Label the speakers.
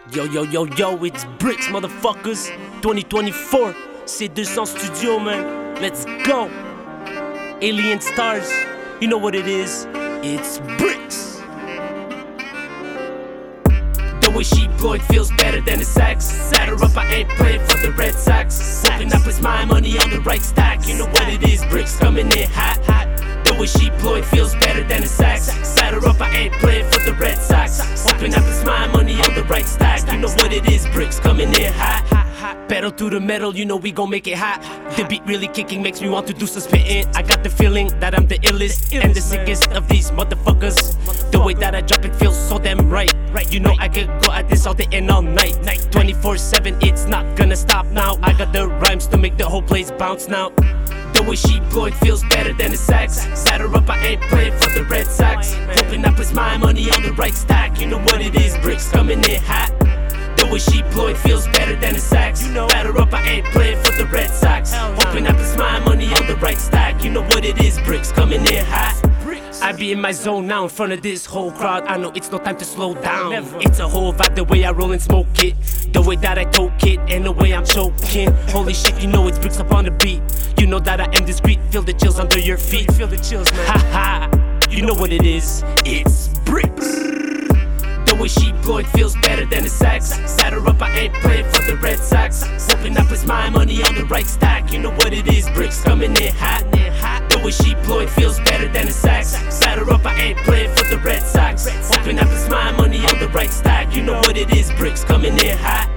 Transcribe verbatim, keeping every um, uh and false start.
Speaker 1: Yo yo yo yo, it's Bricks motherfuckers. twenty twenty-four, C two hundred Studio, man. Let's go. Alien Stars, you know what it is. It's Bricks. The way she blow it feels better than the sax. Set her up, I ain't playing for the Red Sox. Hoping I put my money on the right stack. You know what it is, Bricks coming in hot, hot. The way she blow it feels better than the sax. Set her up, I ain't playing for the Red Sox. Hoping I put my money on the right stack. You know what it is, Bricks coming in hot, hot, hot. Pedal to the metal, you know we gon' make it hot. The beat really kicking makes me want to do some spitting. I got the feeling that I'm the illest and the sickest of these motherfuckers. The way that I drop it feels so damn right. You know I could go at this all day and all night. twenty-four seven, it's not gonna stop now. I got the rhymes to make the whole place bounce now. The way she blow it feels better than the sax. Set her up, I ain't playing for the Red Sox. Hoping I put my money on the right stack. You know what it is, Bricks coming in hot. The way she blow it feels better than the sax. Set her up, I ain't playing for the Red Sox. Hoping I put my money on the right stack. You know what it is, Bricks coming in hot. I be in my zone now in front of this whole crowd. I know it's no time to slow down. Never. It's a whole vibe the way I roll and smoke it, the way that I toke it, and the way I'm choking. Holy shit, you know it's Bricks up on the beat. You know that I am discreet. Feel the chills under your feet. Feel the chills, man. Ha ha. You know what it is. It's Bricks. The way she blow it feels better than the sax. Set her up, I ain't playing for the Red Sox. Hoping I put my money on the right stack. You know what it is, Bricks coming in hot. The way she blow it feels better than the sax. Set her up, I ain't playing for the Red Sox. Hoping I put my money on the right stack. You know what it is, Bricks coming in hot.